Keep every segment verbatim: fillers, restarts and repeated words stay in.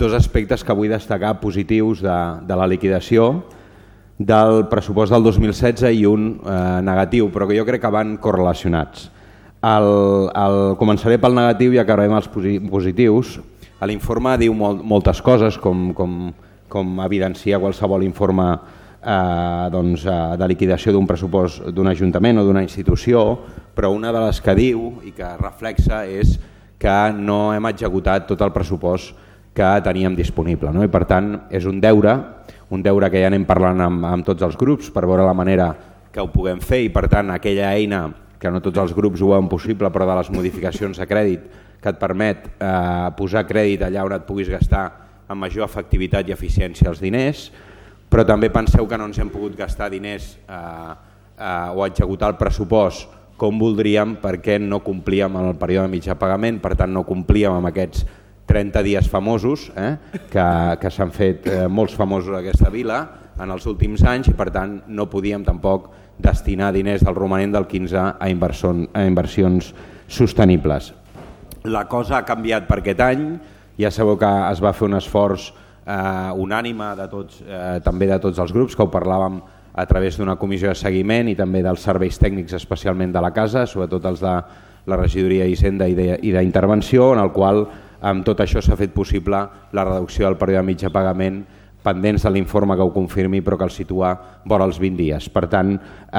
dos aspectes que vull destacar positius de, de la liquidació del pressupost del dos mil setze i un eh, negatiu, però que jo crec que van correlacionats. El, el, començaré pel negatiu i acabarem els positius. L'informe diu molt, moltes coses, com, com, com evidencia qualsevol informe eh, doncs, eh, de liquidació d'un pressupost d'un ajuntament o d'una institució, però una de les que diu i que reflexa és que no hem executat tot el pressupost que teníem disponible, no? I per tant és un deure, un deure que ja anem parlant amb, amb tots els grups per veure la manera que ho puguem fer, i per tant aquella eina que no tots els grups ho veuen possible, però de les modificacions de crèdit que et permet eh, posar crèdit allà on et puguis gastar amb major efectivitat i eficiència els diners, però també penseu que no ens hem pogut gastar diners eh, eh, o executar el pressupost com voldríem perquè no complíem amb el període de mitjà pagament, per tant no complíem amb aquests trenta dies famosos, eh, que, que s'han fet eh, molts famosos a aquesta vila en els últims anys, i per tant no podíem tampoc destinar diners del romanent del quinze a, inversion, a inversions sostenibles. La cosa ha canviat per aquest any, ja sabeu que es va fer un esforç eh, unànime de tots, eh, també de tots els grups, que ho parlàvem a través d'una comissió de seguiment i també dels serveis tècnics especialment de la casa, sobretot els de la regidoria d'Hisenda i d'intervenció, en el qual amb tot això s'ha fet possible la reducció del període de mitjà pagament, pendents de l'informe que ho confirmi, però que el situa vora els vint dies. Per tant, eh,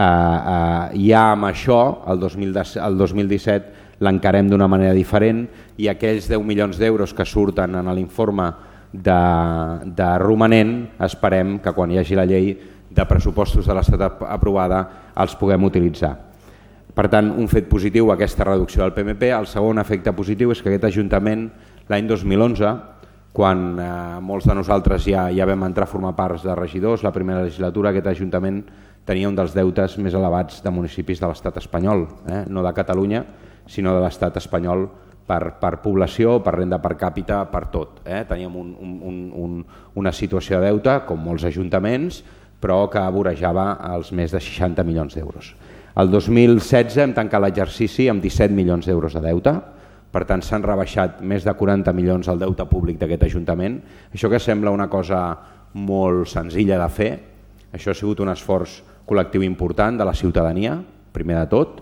eh, ja amb això, el dos mil disset l'encarem d'una manera diferent, i aquells deu milions d'euros que surten en l'informe de, de romanent, esperem que quan hi hagi la llei de pressupostos de l'Estat aprovada els puguem utilitzar. Per tant, un fet positiu aquesta reducció del P M P. El segon efecte positiu és que aquest Ajuntament l'any dos mil onze, quan eh, molts de nosaltres ja, ja vam entrar a formar parts de regidors, la primera legislatura, aquest Ajuntament tenia un dels deutes més elevats de municipis de l'Estat espanyol, eh? No de Catalunya, sinó de l'Estat espanyol per, per població, per renda per càpita, per tot. Eh? Teníem un, un, un, una situació de deute, com molts ajuntaments, però que vorejava els més de seixanta milions d'euros. El dos mil setze hem tancat l'exercici amb disset milions d'euros de deute, per tant s'han rebaixat més de quaranta milions el deute públic d'aquest Ajuntament. Això que sembla una cosa molt senzilla de fer, això ha sigut un esforç col·lectiu important de la ciutadania, primer de tot,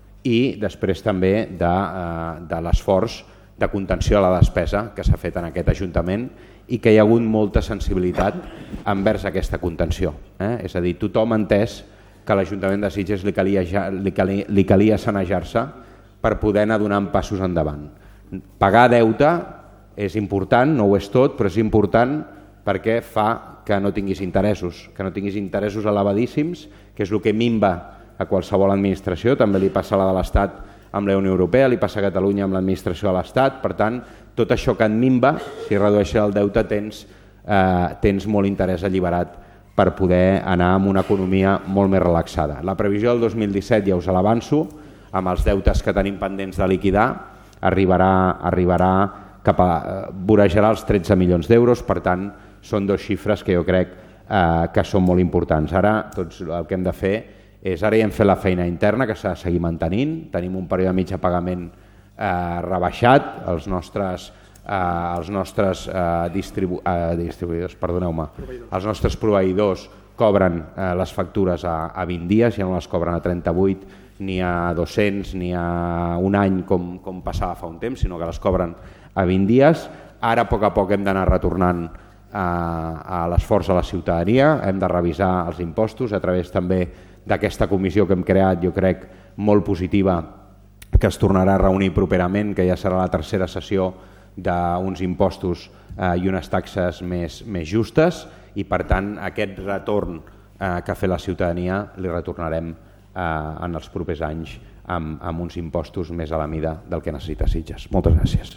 i després també de, eh, de l'esforç de contenció de la despesa que s'ha fet en aquest Ajuntament, i que hi ha hagut molta sensibilitat envers aquesta contenció. Eh? És a dir, tothom ha entès que a l'Ajuntament de Sitges li calia, li calia, li calia sanejar-se per poder anar donant passos endavant. Pagar deute és important, no ho és tot, però és important perquè fa que no tinguis interessos, que no tinguis interessos elevadíssims, que és el que minva a qualsevol administració, també li passa a la de l'Estat amb la Unió Europea, li passa a Catalunya amb l'administració de l'Estat. Per tant, tot això que et minva, si redueixes el deute, tens, eh, tens molt interès alliberat per poder anar amb una economia molt més relaxada. La previsió del dos mil disset, ja us l'avanço, amb els deutes que tenim pendents de liquidar, arribarà, arribarà cap a, eh, vorejarà els tretze milions d'euros, per tant, són dues xifres que jo crec eh, que són molt importants. Ara, tots el que hem de fer és, ara ja hem fet la feina interna, que s'ha de seguir mantenint, tenim un període de mitjà pagament eh, rebaixat, els nostres, eh, els nostres eh, distribu eh, distribuïdors, perdoneu-me, els nostres proveïdors cobren eh, les factures a, a vint dies, ja no les cobren a trenta-vuit, ni a dos-cents, ni a un any com, com passava fa un temps, sinó que les cobren a vint dies. Ara, a poc a poc, hem d'anar retornant a, a l'esforç de la ciutadania, hem de revisar els impostos a través també d'aquesta comissió que hem creat, jo crec, molt positiva, que es tornarà a reunir properament, que ja serà la tercera sessió d'uns impostos eh, i unes taxes més, més justes, i per tant aquest retorn eh, que ha fet la ciutadania li retornarem eh, en els propers anys amb, amb uns impostos més a la mida del que necessita Sitges. Moltes gràcies.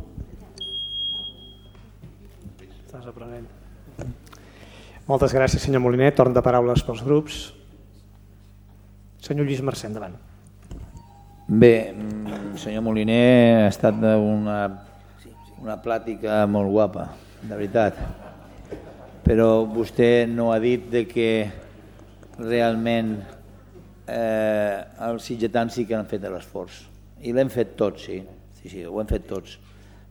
Estàs aprenent. Moltes gràcies, senyor Moliner. Torn de paraules pels grups. Senyor Lluís Mercè, endavant. Bé, senyor Moliner, ha estat una, una plàtica molt guapa, de veritat. Però vostè no ha dit de que realment eh, els sitgetans sí que han fet l'esforç. I l'hem fet tots, sí. Sí, sí, ho hem fet tots.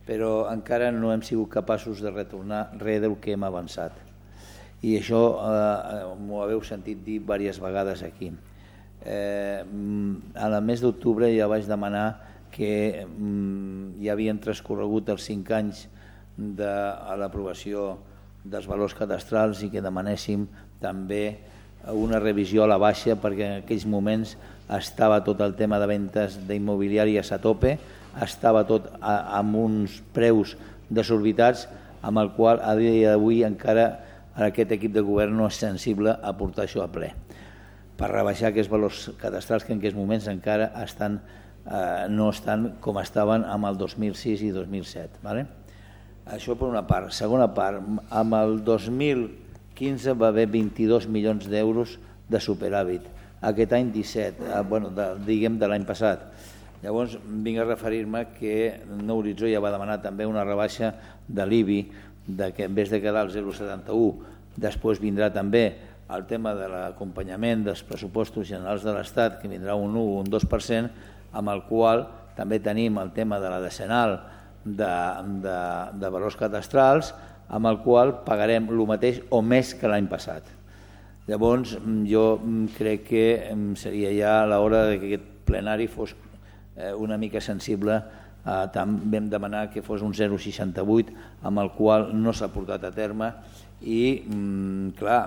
però encara no hem sigut capaços de retornar res del que hem avançat. I això eh, m'ho haveu sentit dir diverses vegades aquí. Eh, a la mes d'octubre ja vaig demanar que mm, ja havien transcorregut els cinc anys de l'aprovació dels valors cadastrals i que demanéssim també una revisió a la baixa, perquè en aquells moments estava tot el tema de ventes d'immobiliàries a tope, estava tot a, amb uns preus desorbitats, amb el qual a dia d'avui encara aquest equip de govern no és sensible a portar això a ple, per rebaixar aquests valors cadastrals que en aquests moments encara estan, eh, no estan com estaven amb el dos mil sis i dos mil set. Vale? Això per una part. Segona part, amb el dos mil quinze va haver vint-i-dos milions d'euros de superàvit. Aquest any disset, eh, bueno, de, diguem de l'any passat. Llavors vinc a referir-me que Nou Horitzó ja va demanar també una rebaixa de l'I B I, de que en vez de quedar al zero coma setanta-u, després vindrà també el tema de l'acompanyament dels pressupostos generals de l'Estat, que vindrà un u o un dos per cent, amb el qual també tenim el tema de la decenal de, de, de valors cadastrals, amb el qual pagarem el mateix o més que l'any passat. Llavors, jo crec que seria ja l'hora que aquest plenari fos una mica sensible. També vam demanar que fos un zero coma seixanta-vuit, amb el qual no s'ha portat a terme i, clar,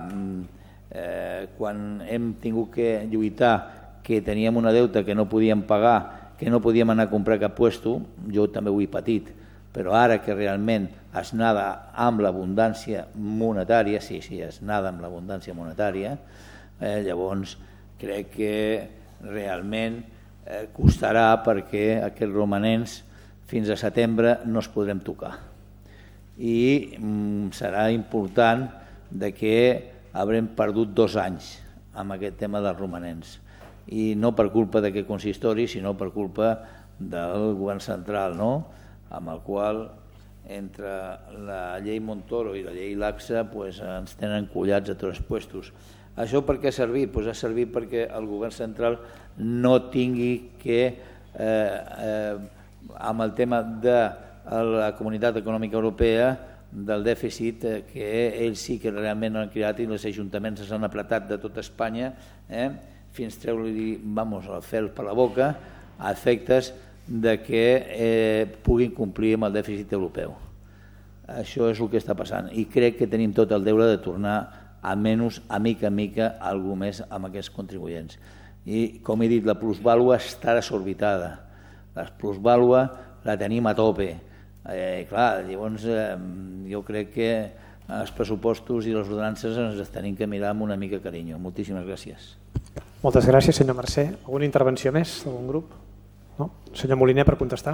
quan hem tingut que lluitar, que teníem una deuta que no podíem pagar, que no podíem anar a comprar cap puesto, jo també ho he patit, però ara que realment es nada amb l'abundància monetària, sí, sí, es nada amb l'abundància monetària, eh, llavors crec que realment eh, costarà perquè aquests romanents fins a setembre no es podrem tocar. I mm, serà important de que haurem perdut dos anys amb aquest tema dels romanents. I no per culpa d'aquest consistori, sinó per culpa del govern central, no?, amb el qual entre la llei Montoro i la llei Laxa pues, ens tenen collats a tots els puestos. Això per què ha servit? Pues ha servit perquè el govern central no tingui que, eh, eh, amb el tema de la Comunitat Econòmica Europea, del dèficit eh, que ells sí que realment han creat i els ajuntaments s'han apretat de tota Espanya, eh, fins treure-li, vamos, el fel per la boca, a efectes de que eh, puguin complir amb el dèficit europeu. Això és el que està passant i crec que tenim tot el deure de tornar almenys a mica a mica algú més amb aquests contribuents. I com he dit, la plusvàlua està desorbitada. La plusvàlua la tenim a tope. Eh, clar, llavors eh, jo crec que els pressupostos i les ordenances ens tenim que mirar amb una mica carinyo. Moltíssimes gràcies. Moltes gràcies, senyor Mercè. Alguna intervenció més d'algun grup? No? Senyor Moliner, per contestar.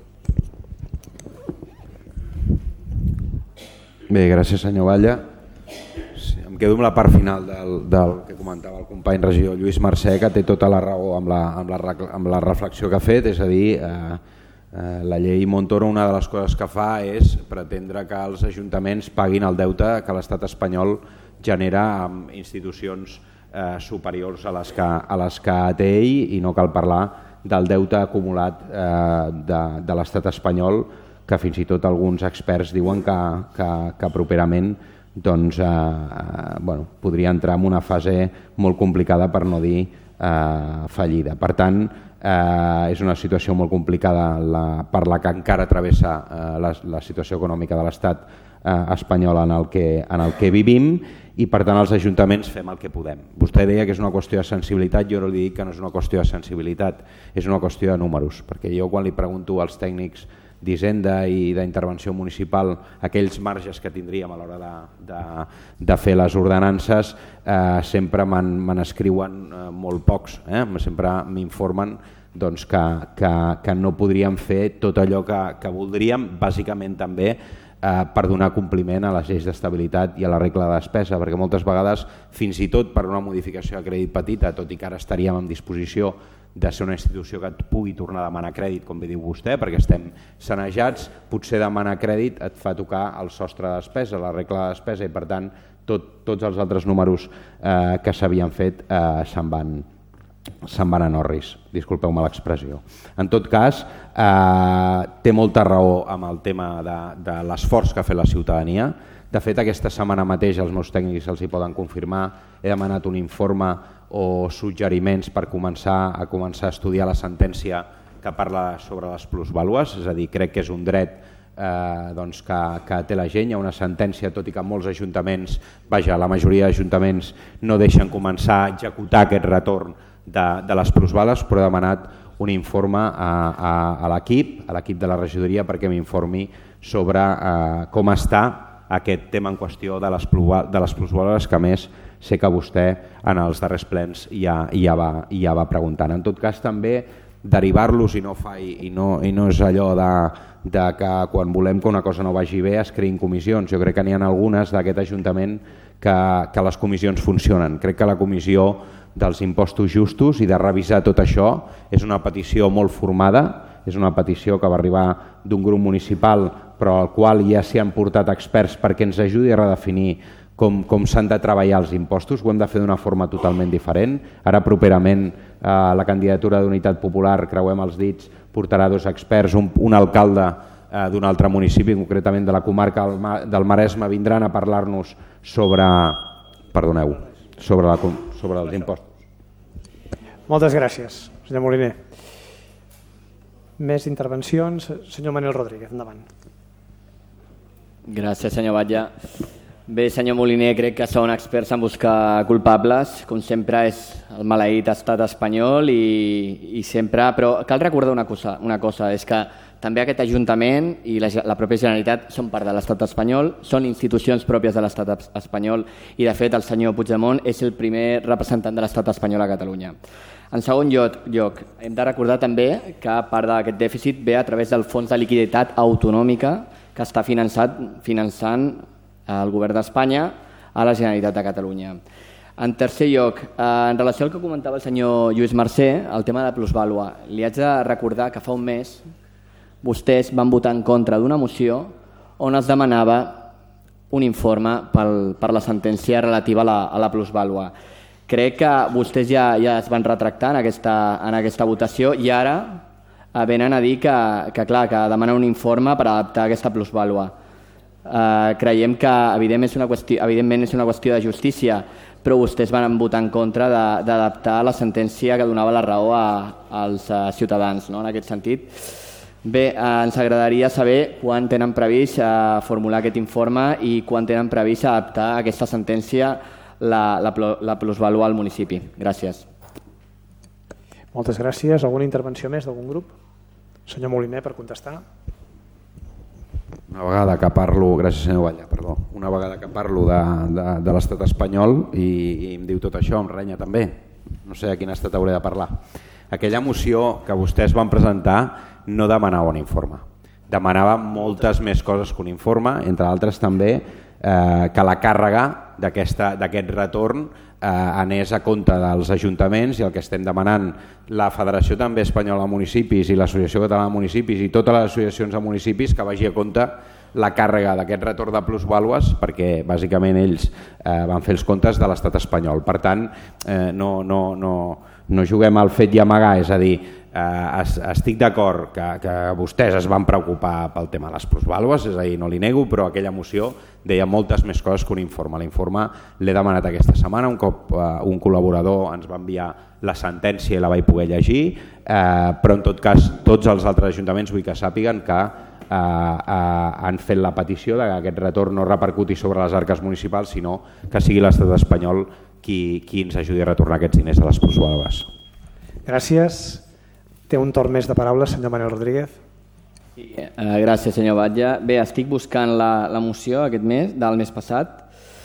Bé, gràcies, senyor Batlle. Sí, em quedo amb la part final del, del que comentava el company regidor Lluís Mercè, que té tota la raó amb la, amb la, amb la reflexió que ha fet, és a dir, eh, eh, la llei Montoro una de les coses que fa és pretendre que els ajuntaments paguin el deute que l'estat espanyol genera amb institucions eh, superiors a les, que, a les que té ell, i no cal parlar del deute acumulat eh, de, de l'estat espanyol, que fins i tot alguns experts diuen que, que, que properament doncs, eh, eh, bueno, podria entrar en una fase molt complicada, per no dir eh, fallida. Per tant, eh, és una situació molt complicada la, per la que encara travessa eh, la, la situació econòmica de l'estat eh, espanyol en el, que, en el que vivim, i per tant els ajuntaments fem el que podem. Vostè deia que és una qüestió de sensibilitat, jo no li dic que no és una qüestió de sensibilitat, és una qüestió de números, perquè jo quan li pregunto als tècnics d'Hisenda i d'intervenció municipal aquells marges que tindríem a l'hora de, de, de fer les ordenances, eh, sempre me'n escriuen eh, molt pocs, eh? Sempre m'informen doncs, que, que, que no podríem fer tot allò que, que voldríem, bàsicament també per donar compliment a les lleis d'estabilitat i a la regla de despesa, perquè moltes vegades, fins i tot per una modificació de crèdit petita, tot i que ara estaríem en disposició de ser una institució que et pugui tornar a demanar crèdit, com bé diu vostè, perquè estem sanejats, potser demanar crèdit et fa tocar el sostre de despesa, la regla de despesa, i per tant tot, tots els altres números eh, que s'havien fet eh, se'n van, se'n van a Norris, disculpeu-me l'expressió. En tot cas, eh, té molta raó amb el tema de, de l'esforç que ha fet la ciutadania. De fet, aquesta setmana mateix els meus tècnics els hi poden confirmar, he demanat un informe o suggeriments per començar a començar a estudiar la sentència que parla sobre les plusvàlues, és a dir, crec que és un dret eh, doncs que, que té la gent. Hi ha una sentència, tot i que molts ajuntaments, vaja, la majoria d'ajuntaments no deixen començar a executar aquest retorn de, de les plusvàlues, però he demanat un informe a, a, a l'equip, a l'equip de la regidoria, perquè m'informi sobre eh, com està aquest tema en qüestió de les, de les plusvàlues, que a més sé que vostè en els darrers plens ja, ja, va, ja va preguntant. En tot cas, també derivar-los i no fa i no, i no és allò de, de que quan volem que una cosa no vagi bé es creïn comissions. Jo crec que n'hi ha algunes d'aquest Ajuntament que, que les comissions funcionen. Crec que la comissió dels impostos justos i de revisar tot això és una petició molt formada, és una petició que va arribar d'un grup municipal però al qual ja s'hi han portat experts perquè ens ajudi a redefinir com, com s'han de treballar els impostos. Ho hem de fer d'una forma totalment diferent. Ara properament eh, la candidatura d'Unitat Popular, creuem els dits, portarà dos experts, un, un alcalde eh, d'un altre municipi, concretament de la comarca del Maresme, vindran a parlar-nos sobre, perdoneu, sobre, la, sobre els impostos. Moltes gràcies, senyor Moliner. Més intervencions. Senyor Manuel Rodríguez, endavant. Gràcies, senyor Batlle. Bé, senyor Moliner, crec que són experts en buscar culpables, com sempre és el maleït estat espanyol i, i sempre... Però cal recordar una cosa, una cosa, és que també aquest Ajuntament i la, la pròpia Generalitat són part de l'estat espanyol, són institucions pròpies de l'estat espanyol i, de fet, el senyor Puigdemont és el primer representant de l'estat espanyol a Catalunya. En segon lloc, lloc, hem de recordar també que part d'aquest dèficit ve a través del Fons de Liquiditat Autonòmica que està finançat, finançant el govern d'Espanya a la Generalitat de Catalunya. En tercer lloc, en relació al que comentava el senyor Lluís Mercè, el tema de plusvàlua, li haig de recordar que fa un mes vostès van votar en contra d'una moció on es demanava un informe pel, per la sentència relativa a la, a la plusvàlua. Crec que vostès ja, ja es van retractar en aquesta, en aquesta votació i ara venen a dir que, que, clar, que demanen un informe per adaptar aquesta plusvàlua. Uh, creiem que evidentment és, una qüestió, evidentment és una qüestió de justícia, però vostès van votar en contra d'adaptar la sentència que donava la raó a, als uh, ciutadans, no? En aquest sentit. Bé, uh, ens agradaria saber quan tenen previst uh, formular aquest informe i quan tenen previst adaptar aquesta sentència la, la, la plusvàlua al municipi. Gràcies. Moltes gràcies. Alguna intervenció més d'algun grup? Senyor Moliner, per contestar. Una vegada que parlo, gràcies senyor Batlle, perdó, una vegada que parlo de, de, de l'estat espanyol i, i em diu tot això, em renya també, no sé a quin estat hauré de parlar. Aquella moció que vostès van presentar no demanava un informe, demanava moltes més coses que un informe, entre altres també eh, que la càrrega d'aquest retorn eh, anés a compte dels ajuntaments i el que estem demanant la Federació també Espanyola de Municipis i l'Associació Catalana de Municipis i totes les associacions de municipis que vagi a compte la càrrega d'aquest retorn de plusvàlues perquè bàsicament ells eh, van fer els comptes de l'estat espanyol. Per tant, eh, no, no, no, no juguem al fet i amagar, és a dir, eh, estic d'acord que, que vostès es van preocupar pel tema de les plusvàlues, és a dir, no li nego, però aquella moció deia moltes més coses que un informe. L'informe l'he demanat aquesta setmana, un cop eh, un col·laborador ens va enviar la sentència i la vaig poder llegir, eh, però en tot cas tots els altres ajuntaments vull que sàpiguen que eh, eh, han fet la petició de que aquest retorn no repercuti sobre les arques municipals, sinó que sigui l'estat espanyol qui, qui ens ajudi a retornar aquests diners a les plusvàlues. Gràcies. Té un torn més de paraules, senyor Manuel Rodríguez. Sí, eh, gràcies, senyor Batlle. Bé, estic buscant la, la moció aquest mes, del mes passat,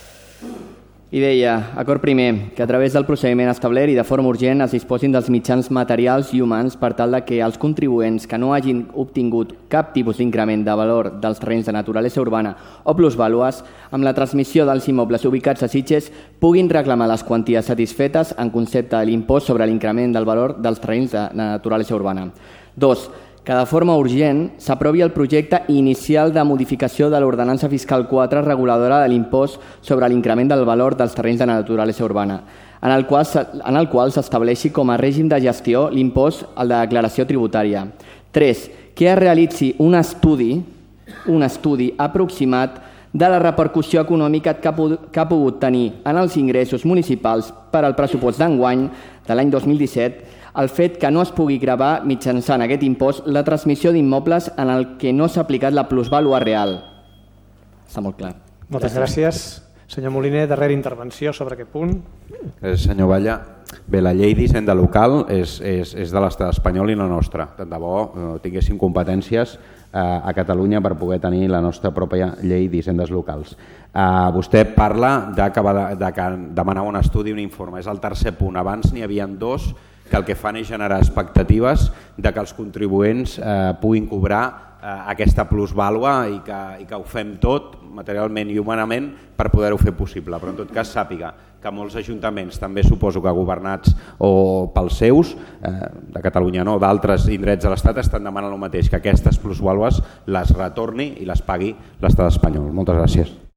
i deia, acord primer, que a través del procediment establert i de forma urgent es disposin dels mitjans materials i humans per tal de que els contribuents que no hagin obtingut cap tipus d'increment de valor dels terrenys de naturalesa urbana o plusvàlues amb la transmissió dels immobles ubicats a Sitges puguin reclamar les quanties satisfetes en concepte de l'impost sobre l'increment del valor dels terrenys de naturalesa urbana. Dos, que de forma urgent s'aprovi el projecte inicial de modificació de l'Ordenança Fiscal quatre reguladora de l'impost sobre l'increment del valor dels terrenys de naturalesa urbana. en el qual, en el qual s'estableixi com a règim de gestió l'impost a la declaració tributària. tres. Que es realitzi un estudi, un estudi aproximat de la repercussió econòmica que ha pogut tenir en els ingressos municipals per al pressupost d'enguany de l'any dos mil disset el fet que no es pugui gravar mitjançant aquest impost la transmissió d'immobles en el que no s'ha aplicat la plusvàlua real. Està molt clar. Moltes gràcies. Senyor Moliner, darrera intervenció sobre aquest punt. Senyor Batlle, bé, la llei d'Hisenda Local és, és, és de l'estat espanyol i no nostra. Tant de bo eh, tinguéssim competències eh, a Catalunya per poder tenir la nostra pròpia llei d'hisendes locals. Eh, vostè parla de que, va de, de que demanava un estudi, un informe. És el tercer punt. Abans n'hi havia dos que el que fan és generar expectatives de que els contribuents eh, puguin cobrar eh, aquesta plusvàlua i que, i que ho fem tot materialment i humanament per poder-ho fer possible. Però en tot cas sàpiga que molts ajuntaments, també suposo que governats o pels seus, eh, de Catalunya no, d'altres indrets de l'Estat, estan demanant el mateix, que aquestes plusvàlues les retorni i les pagui l'Estat espanyol. Moltes gràcies.